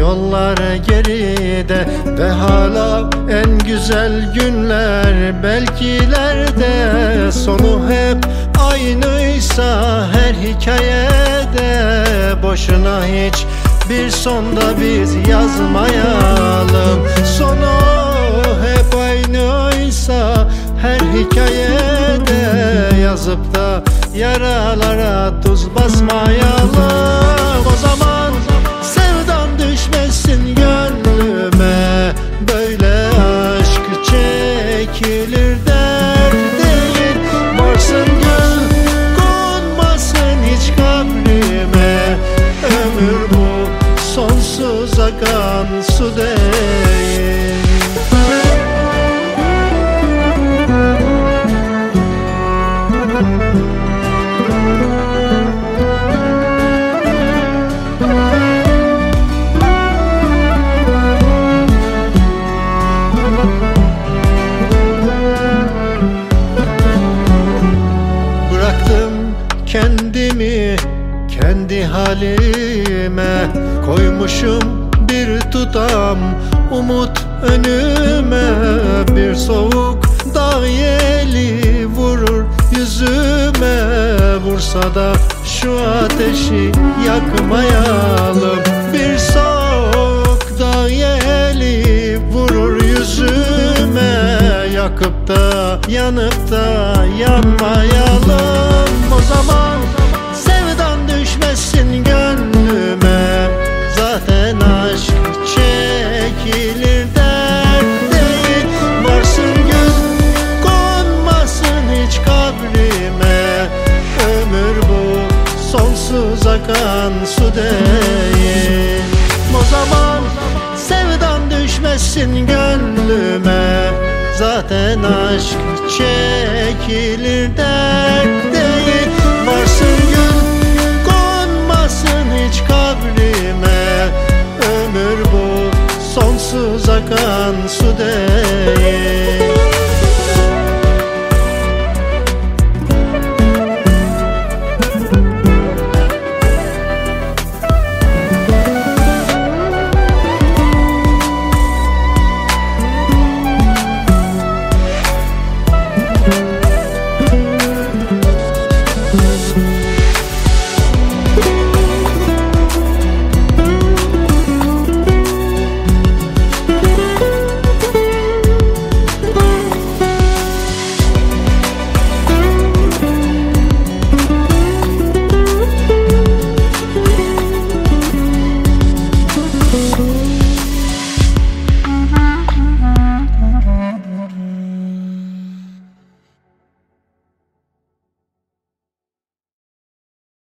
yollar geride ve hala en güzel günler belkilerde. Sonu hep aynıysa her hikayede, boşuna hiç bir sonda biz yazmayalım. Sonu hep aynıysa her hikayede, yazıp da yaralara tuz basmayalım. O zaman sevdan düşmesin gönlüme, böyle aşk çekilir dert değil. Varsın gül, konmasın hiç kabrime, ömür bu sonsuz akan su değil. Kendimi kendi halime, koymuşum bir tutam umut önüme. Bir soğuk dağ yeli vurur yüzüme, vursa da şu ateşi yakmayalım. Bir soğuk dağ yeli vurur yüzüme, yakıp da yanıp da yanmayalım. O zaman sevdan düşmesin gönlüme, zaten aşk çekilir dert değil. Varsın gül, konmasın hiç kabrime, ömür bu sonsuz akan su değil. O zaman sevdan düşmesin gönlüme, zaten aşk çekilir dert değil. Varsın gül, konmasın hiç kabrime, ömür bu sonsuz akan su değil.